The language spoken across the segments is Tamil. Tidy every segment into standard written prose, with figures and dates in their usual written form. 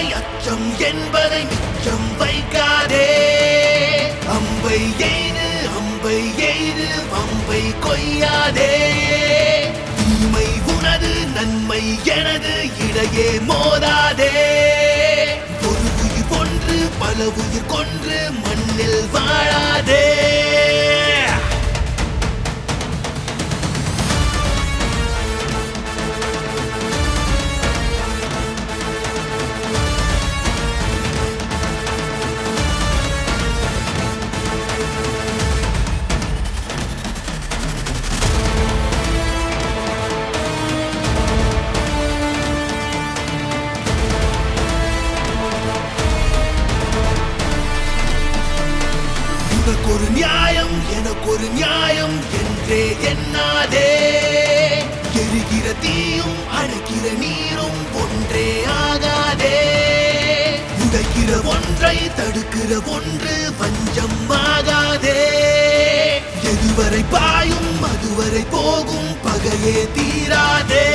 என்பதை அச்சம் என்பதை மிச்சம் வைக்காதே. அம்பை எய்து வம்பை கொய்யாதே. தீமை உனது நன்மை எனது இடையே மோதாதே. ஒரு உயிர் கொன்று பல உயிர் கொன்று மண்ணில் வாழாதே. உனக்கொரு நியாயம் எனக்கொரு நியாயம் என்றே எண்ணாதே. எரிகிற தீயும் அணைக்கிற நீரும் ஒன்றே ஆகாதே. உடைக்கிற ஒன்றை தடுக்கிற ஒன்று வஞ்சம் ஆகாதே. எதுவரை பாயும் அதுவரை போகும் பகையே தீராதே.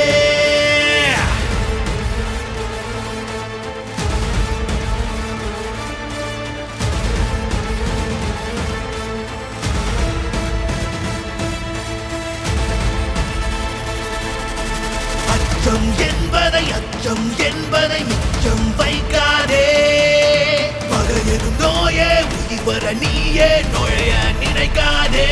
அச்சம் என்பதை மிச்சம் வைக்காதே. பகையெனும் நோயே உயிர் வர நீயே நுழைய நினைக்காதே.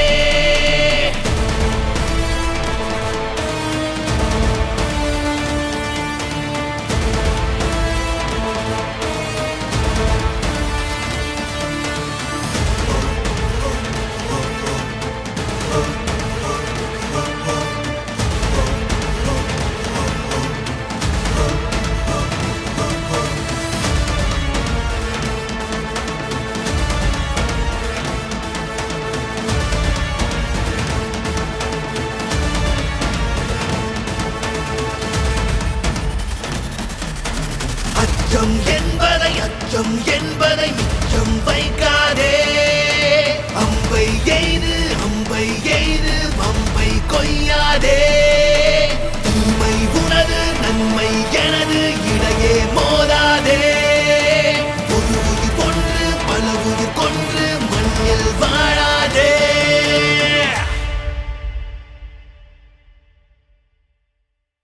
அச்சம் என்பதை மிச்சம் வைக்காதே. அம்பை எய்து வம்பை கொய்யாதே.